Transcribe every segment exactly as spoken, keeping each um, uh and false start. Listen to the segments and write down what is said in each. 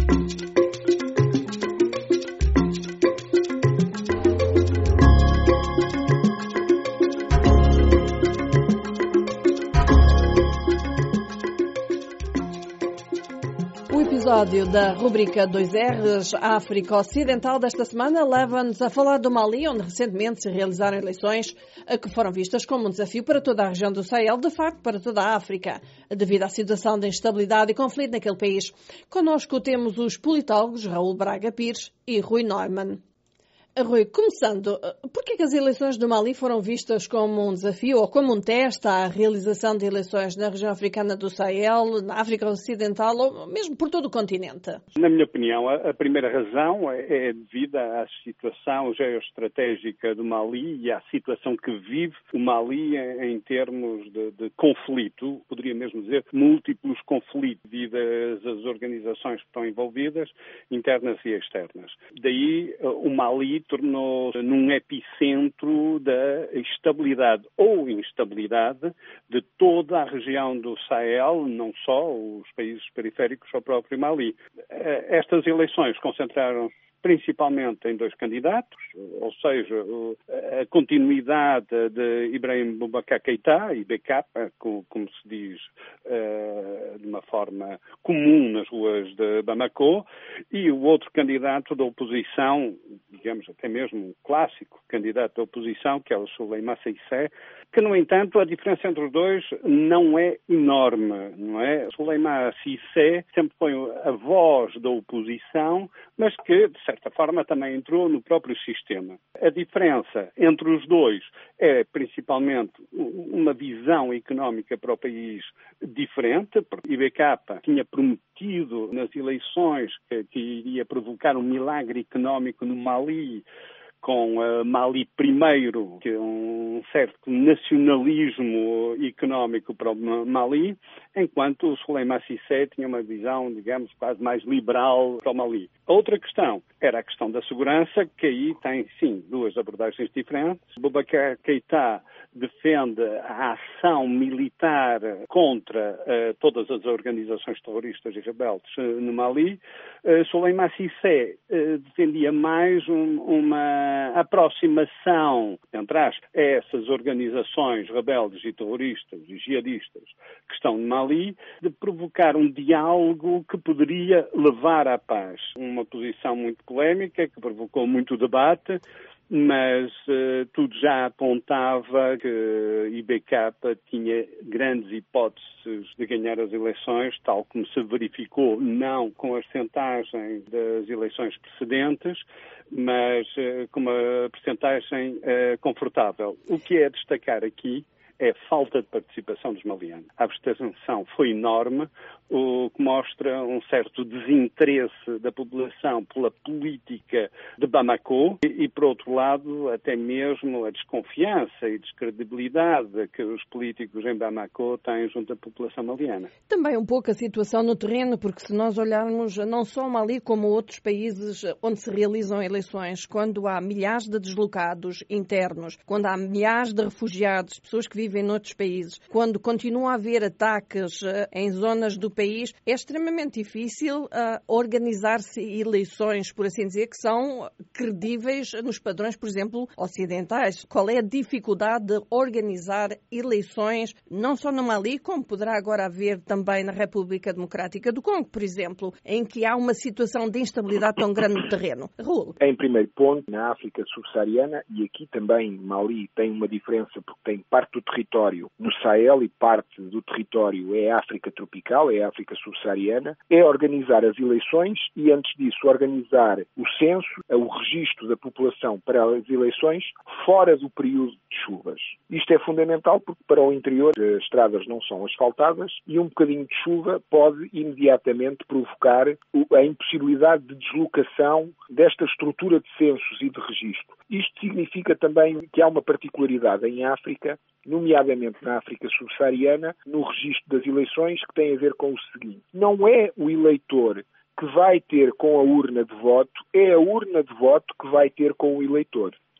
O episódio da rubrica dois R's África Ocidental desta semana leva-nos a falar do Mali, onde recentemente se realizaram eleições que foram vistas como um desafio para toda a região do Sahel, de facto para toda a África, devido à situação de instabilidade e conflito naquele país. Connosco temos os politólogos Raul Braga Pires e Rui Neumann. Rui, começando, por que as eleições do Mali foram vistas como um desafio ou como um teste à realização de eleições na região africana do Sahel, na África Ocidental ou mesmo por todo o continente? Na minha opinião, a primeira razão é devida à situação geoestratégica do Mali e à situação que vive o Mali em termos de, de conflito, poderia mesmo dizer múltiplos conflitos devido às organizações que estão envolvidas, internas e externas. Daí o Mali tornou-se num epicentro da estabilidade ou instabilidade de toda a região do Sahel, não só os países periféricos ao próprio Mali. Estas eleições concentraram-se principalmente em dois candidatos, ou seja, a continuidade de Ibrahim Boubacar Keïta, I B K, como se diz de uma forma comum nas ruas de Bamako, e o outro candidato da oposição, digamos até mesmo um clássico candidato da oposição, que é o Souleymane Cissé, que, no entanto, a diferença entre os dois não é enorme, não é? Souleymane Cissé sempre foi a voz da oposição, mas que, de certa forma, também entrou no próprio sistema. A diferença entre os dois é, principalmente, uma visão económica para o país diferente, porque I B K tinha prometido nas eleições que, que iria provocar um milagre económico no Mali, com uh, Mali primeiro, que é um certo nacionalismo económico para o Mali, enquanto o Souleymane Cissé tinha uma visão, digamos, quase mais liberal para o Mali. A outra questão era a questão da segurança, que aí tem, sim, duas abordagens diferentes. Boubacar Keïta defende a ação militar contra uh, todas as organizações terroristas e rebeldes uh, no Mali. Uh, Souleymane Cissé uh, defendia mais um, uma aproximação, entre aspas, a essas organizações rebeldes e terroristas e jihadistas que estão no Mali, de provocar um diálogo que poderia levar à paz. Uma posição muito polémica, que provocou muito debate, mas uh, tudo já apontava que I B K tinha grandes hipóteses de ganhar as eleições, tal como se verificou, não com as percentagens das eleições precedentes, mas uh, com uma percentagem uh, confortável. O que é a destacar aqui é a falta de participação dos malianos. A abstenção foi enorme, o que mostra um certo desinteresse da população pela política de Bamako e, e, por outro lado, até mesmo a desconfiança e descredibilidade que os políticos em Bamako têm junto à população maliana. Também um pouco a situação no terreno, porque se nós olharmos não só o Mali como outros países onde se realizam eleições, quando há milhares de deslocados internos, quando há milhares de refugiados, pessoas que vivem noutros países, quando continua a haver ataques uh, em zonas do país, é extremamente difícil uh, organizar-se eleições, por assim dizer, que são credíveis nos padrões, por exemplo, ocidentais. Qual é a dificuldade de organizar eleições, não só no Mali, como poderá agora haver também na República Democrática do Congo, por exemplo, em que há uma situação de instabilidade tão grande no terreno? Raul. Em primeiro ponto, na África subsaariana, e aqui também Mali tem uma diferença porque tem parte do território no Sahel e parte do território é a África tropical, é a África subsaariana, é organizar as eleições e, antes disso, organizar o censo, o registro da população para as eleições fora do período de chuvas. Isto é fundamental porque para o interior as estradas não são asfaltadas e um bocadinho de chuva pode imediatamente provocar a impossibilidade de deslocação desta estrutura de censos e de registro. Isto significa também que há uma particularidade em África, nomeadamente na África subsaariana, no registro das eleições, que tem a ver com o seguinte: não é o eleitor que vai ter com a urna de voto, é a urna de voto que vai ter com o eleitor.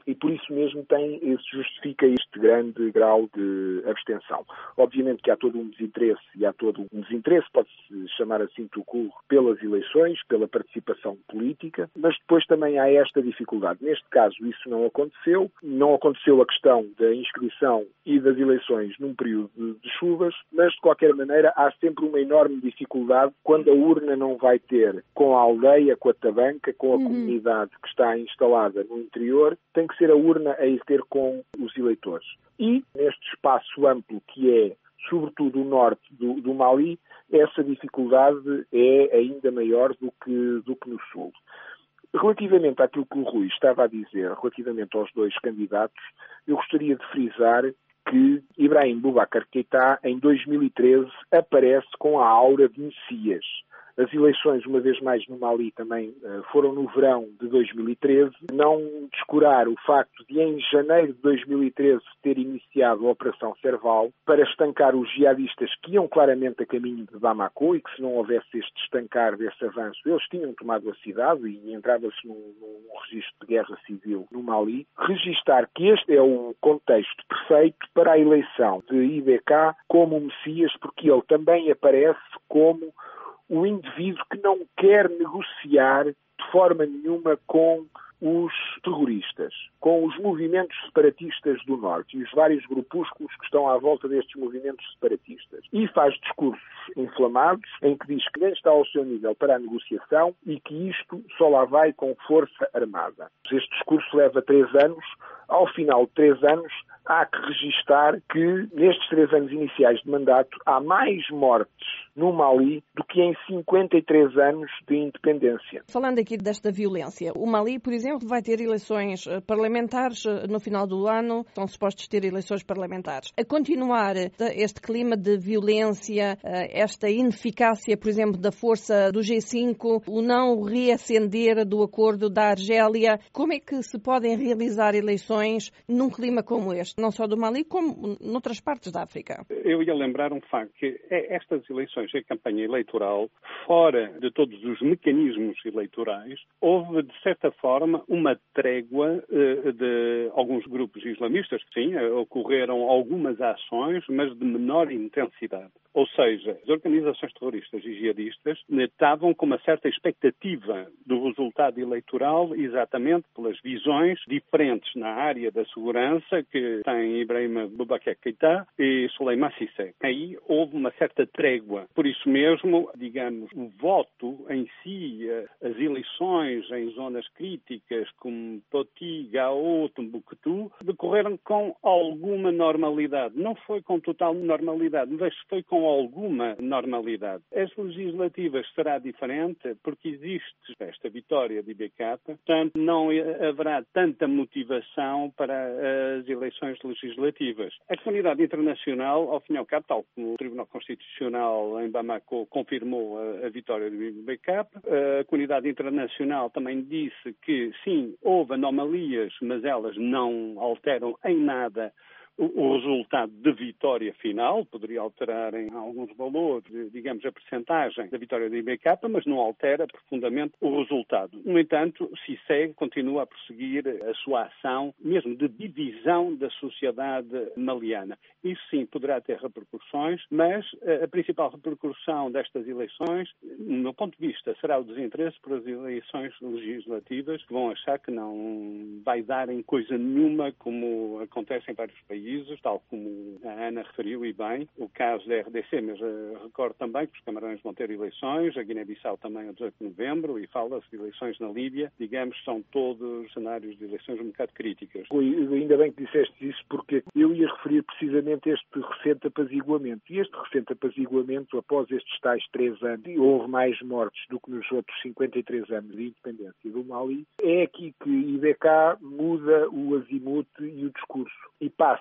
e por isso mesmo tem, se justifica este grande grau de abstenção. Obviamente que há todo um desinteresse, e há todo um desinteresse, pode-se chamar assim, tout court, pelas eleições, pela participação política, mas depois também há esta dificuldade. Neste caso isso não aconteceu, não aconteceu a questão da inscrição e das eleições num período de, de chuvas, mas de qualquer maneira há sempre uma enorme dificuldade quando a urna não vai ter com a aldeia, com a tabanca, com a uhum. comunidade que está instalada no interior, tem que ser a urna a ir ter com os eleitores. E neste espaço amplo que é, sobretudo, o norte do, do Mali, essa dificuldade é ainda maior do que, do que no sul. Relativamente àquilo que o Rui estava a dizer, relativamente aos dois candidatos, eu gostaria de frisar que Ibrahim Boubacar Keïta, em dois mil e treze, aparece com a aura de Messias. As eleições, uma vez mais no Mali, também foram no verão de dois mil e treze. Não descurar o facto de, em janeiro de dois mil e treze, ter iniciado a Operação Serval para estancar os jihadistas que iam claramente a caminho de Bamako e que, se não houvesse este estancar desse avanço, eles tinham tomado a cidade e entrava-se num, num registro de guerra civil no Mali. Registar que este é o contexto perfeito para a eleição de I B K como Messias, porque ele também aparece como o indivíduo que não quer negociar de forma nenhuma com os terroristas, com os movimentos separatistas do Norte e os vários grupúsculos que estão à volta destes movimentos separatistas. E faz discursos inflamados em que diz que nem está ao seu nível para a negociação e que isto só lá vai com força armada. Este discurso leva três anos. Ao final de três anos, há que registar que, nestes três anos iniciais de mandato, há mais mortes no Mali do que em cinquenta e três anos de independência. Falando aqui desta violência, o Mali, por exemplo, vai ter eleições parlamentares no final do ano, estão supostos ter eleições parlamentares. A continuar este clima de violência, esta ineficácia, por exemplo, da força do G cinco, o não reacender do acordo da Argélia, como é que se podem realizar eleições num clima como este, não só do Mali, como noutras partes da África? Eu ia lembrar um facto, que estas eleições, a campanha eleitoral, fora de todos os mecanismos eleitorais, houve, de certa forma, uma trégua uh, de alguns grupos islamistas. Sim, ocorreram algumas ações, mas de menor intensidade. Ou seja, as organizações terroristas e jihadistas estavam com uma certa expectativa do resultado eleitoral, exatamente pelas visões diferentes na área da segurança que tem Ibrahim Boubacar Keïta e Souleymane Cissé. Aí houve uma certa trégua. Por isso mesmo, digamos, o voto em si, as eleições em zonas críticas como Poti, Gao, Tombouctou, decorreram com alguma normalidade. Não foi com total normalidade, mas foi com alguma normalidade. As legislativas será diferente porque existe esta vitória de I B K, portanto não haverá tanta motivação para as eleições legislativas. A comunidade internacional, ao fim e ao cabo, tal como o Tribunal Constitucional em Bamako confirmou a, a vitória do I B K, a comunidade internacional também disse que sim, houve anomalias, mas elas não alteram em nada o resultado de vitória final, poderia alterar em alguns valores, digamos, a percentagem da vitória do I B K, mas não altera profundamente o resultado. No entanto, Cissé continua a prosseguir a sua ação, mesmo de divisão da sociedade maliana. Isso sim poderá ter repercussões, mas a principal repercussão destas eleições, no meu ponto de vista, será o desinteresse por as eleições legislativas, que vão achar que não vai dar em coisa nenhuma, como acontece em vários países, tal como a Ana referiu e bem, o caso da R D C, mas uh, recordo também que os Camarões vão ter eleições, a Guiné-Bissau também a dezoito de novembro, e fala-se de eleições na Líbia, digamos, são todos cenários de eleições um bocado críticas. Rui, ainda bem que disseste isso, porque eu ia referir precisamente este recente apaziguamento. E este recente apaziguamento, após estes tais três anos, e houve mais mortes do que nos outros cinquenta e três anos de independência do Mali, é aqui que I B K muda o azimuth e o discurso, e passa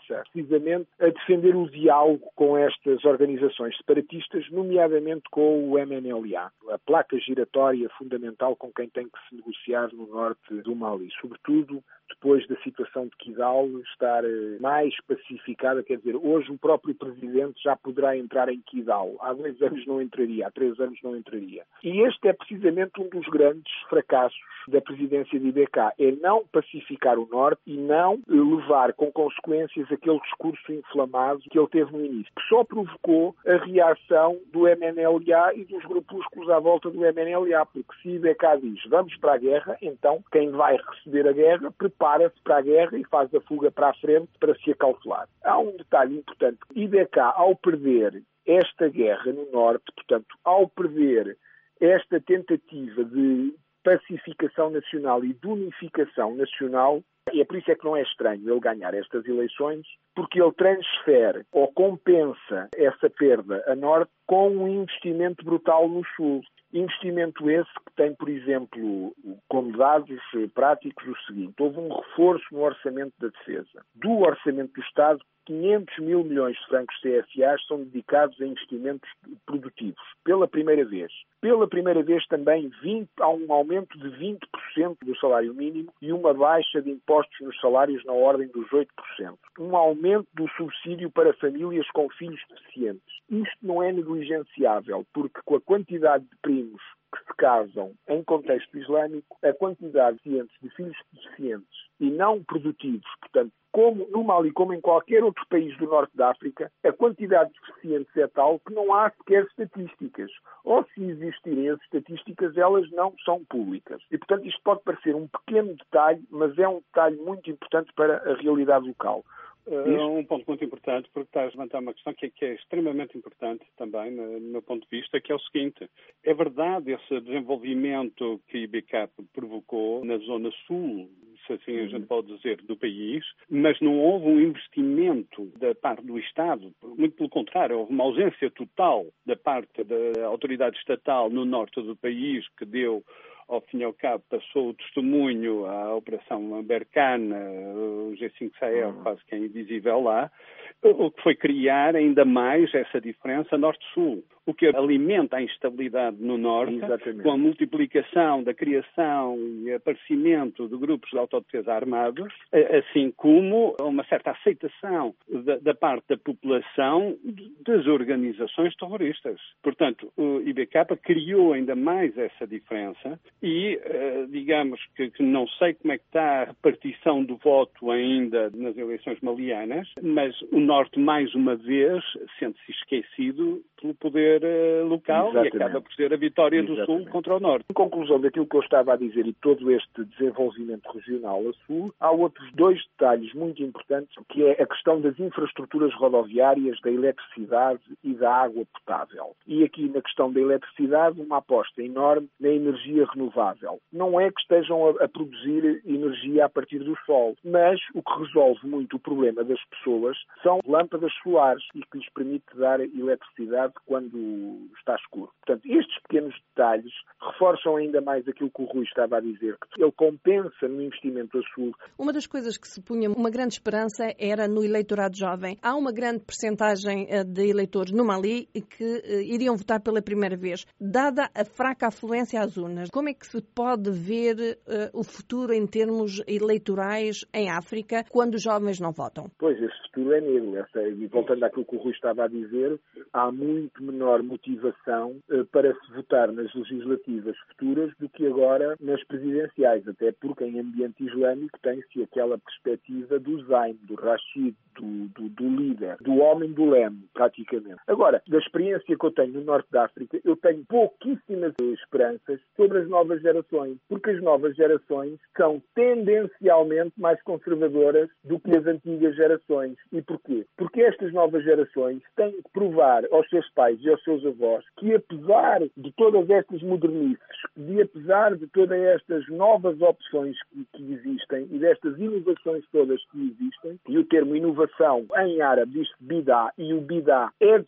começa precisamente a defender o diálogo com estas organizações separatistas, nomeadamente com o M N L A, a placa giratória fundamental com quem tem que se negociar no norte do Mali, sobretudo depois da situação de Kidal estar mais pacificada. Quer dizer, hoje o próprio presidente já poderá entrar em Kidal. Há dois anos não entraria, há três anos não entraria. E este é precisamente um dos grandes fracassos da presidência de I B K, é não pacificar o norte e não levar com consequências aquele discurso inflamado que ele teve no início, que só provocou a reação do M N L A e dos grupúsculos à volta do M N L A, porque se I B K diz vamos para a guerra, então quem vai receber a guerra prepara-se para a guerra e faz a fuga para a frente para se acautelar. Há um detalhe importante. I B K, ao perder esta guerra no norte, portanto, ao perder esta tentativa de pacificação nacional e de unificação nacional, e é por isso é que não é estranho ele ganhar estas eleições, porque ele transfere ou compensa essa perda a norte com um investimento brutal no sul. Investimento esse que tem, por exemplo, como dados práticos o seguinte: houve um reforço no orçamento da defesa. Do orçamento do Estado, quinhentos mil milhões de francos C F As são dedicados a investimentos produtivos, pela primeira vez. Pela primeira vez também vinte, há um aumento de vinte por cento do salário mínimo e uma baixa de impostos nos salários na ordem dos oito por cento. Um aumento do subsídio para famílias com filhos deficientes. Isto não é negligenciável, porque com a quantidade de primos que se casam em contexto islâmico, a quantidade de de filhos deficientes e não produtivos, portanto, como no Mali, como em qualquer outro país do norte da África, a quantidade de deficientes é tal que não há sequer estatísticas. Ou se existirem as estatísticas, elas não são públicas. E, portanto, isto pode parecer um pequeno detalhe, mas é um detalhe muito importante para a realidade local. É um ponto muito importante, porque estás a levantar uma questão que é, que é extremamente importante também, no, no meu ponto de vista, que é o seguinte: é verdade esse desenvolvimento que a I B K provocou na zona sul, se assim a gente pode dizer, do país, mas não houve um investimento da parte do Estado, muito pelo contrário, houve uma ausência total da parte da autoridade estatal no norte do país, que deu, ao fim e ao cabo, passou o testemunho à Operação Berkane, o G cinco Sahel quase que é invisível lá, o que foi criar ainda mais essa diferença norte-sul, o que alimenta a instabilidade no norte. Exatamente. Com a multiplicação da criação e aparecimento de grupos de autodefesa armados, assim como uma certa aceitação da, da parte da população das organizações terroristas. Portanto, o I B K criou ainda mais essa diferença e, digamos que, que não sei como é que está a repartição do voto ainda nas eleições malianas, mas o norte, mais uma vez, sente-se esquecido pelo poder uh, local. Exatamente. E acaba por ser a vitória Exatamente. do Sul contra o Norte. Em conclusão daquilo que eu estava a dizer e todo este desenvolvimento regional a Sul, há outros dois detalhes muito importantes, que é a questão das infraestruturas rodoviárias, da eletricidade e da água potável. E aqui na questão da eletricidade, uma aposta enorme na energia renovável. Não é que estejam a, a produzir energia a partir do sol, mas o que resolve muito o problema das pessoas são lâmpadas solares e que lhes permite dar eletricidade quando está escuro. Portanto, estes pequenos detalhes reforçam ainda mais aquilo que o Rui estava a dizer, que ele compensa no investimento a sul. Uma das coisas que se punha uma grande esperança era no eleitorado jovem. Há uma grande percentagem de eleitores no Mali que iriam votar pela primeira vez. Dada a fraca afluência às urnas, como é que se pode ver uh, o futuro em termos eleitorais em África quando os jovens não votam? Pois, esse futuro é negro. Essa, e voltando àquilo que o Rui estava a dizer, há muito menor motivação uh, para se votar nas legislativas futuras do que agora nas presidenciais, até porque em ambiente islâmico tem-se aquela perspectiva do Zaim, do Rashid, do, do, do líder, do homem do leme, praticamente. Agora, da experiência que eu tenho no norte da África, eu tenho pouquíssimas esperanças sobre as novas gerações, porque as novas gerações são tendencialmente mais conservadoras do que as antigas gerações. E porquê? Porque estas novas gerações têm que provar aos seus pais e aos seus avós que, apesar de todas estas modernices, de apesar de todas estas novas opções que, que existem e destas inovações todas que existem, e o termo inovação em árabe diz bidá, e o bidá é de facto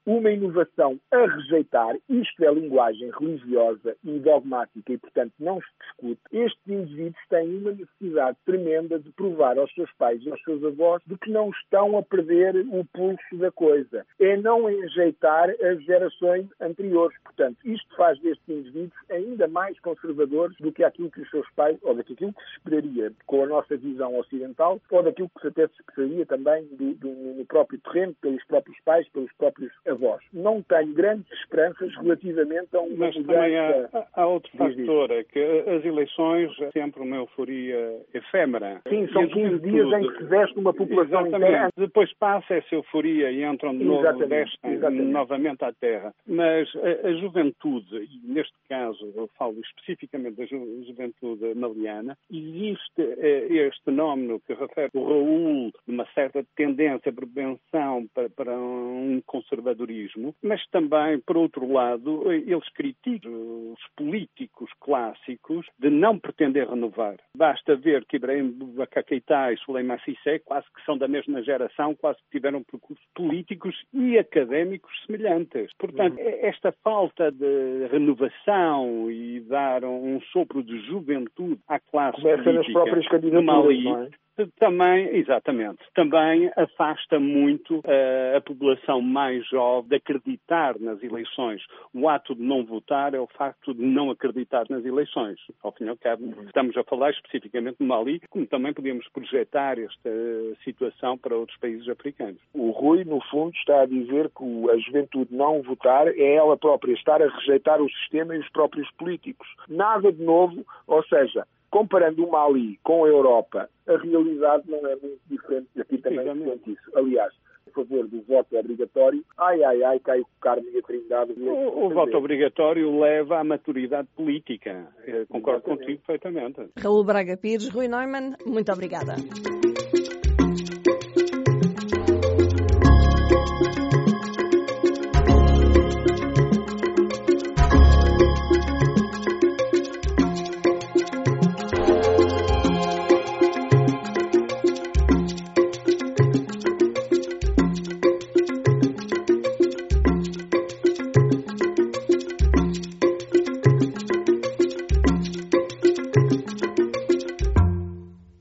uma inovação a rejeitar, isto é linguagem religiosa e dogmática e, portanto, não se discute, estes indivíduos têm uma necessidade tremenda de provar aos seus pais e aos seus avós de que não estão a perder o pulso da coisa. É não enjeitar as gerações anteriores. Portanto, isto faz destes indivíduos ainda mais conservadores do que aquilo que os seus pais, ou daquilo que se esperaria com a nossa visão ocidental, ou daquilo que até se esperaria também do, do, no próprio terreno, pelos próprios pais, pelos próprios avós. Não tenho grandes esperanças relativamente a uma Mas mudança... também há, há outro fator, é que as eleições é sempre uma euforia efêmera. Sim, são quinze dias em que se veste uma população Exatamente. inteira. Depois passa essa euforia e entram de novo, descem novamente à terra. Mas a, a juventude, e neste caso eu falo especificamente da ju juventude maliana, existe eh, este fenómeno que refere o Raul de uma certa tendência, propensão para, para um conservadorismo, mas também, por outro lado, eles criticam os políticos clássicos de não pretender renovar. Basta ver que Ibrahim Boubacar Keïta e Souleymane Cissé quase que são da mesma geração, quase que tiveram percursos políticos e académicos semelhantes. Portanto, uhum. esta falta de renovação e dar um sopro de juventude à classe Começa política nas próprias candidaturas, Mali, não é? Também, exatamente, também afasta muito uh, a população mais jovem de acreditar nas eleições. O ato de não votar é o facto de não acreditar nas eleições. Ao fim e ao cabo, uhum. estamos a falar especificamente do Mali, como também podemos projetar esta situação para outros países africanos. O Rui, no fundo, está a dizer que a juventude não votar é ela própria estar a rejeitar o sistema e os próprios políticos. Nada de novo, ou seja, comparando o Mali com a Europa, a realidade não é muito diferente. Aqui também se sente isso. Aliás, a favor do voto obrigatório, ai, ai, ai, Caio Carmo e a Trindade... O, o voto obrigatório leva à maturidade política. Eu concordo Exatamente. Contigo perfeitamente. Raul Braga Pires, Rui Neumann, muito obrigada.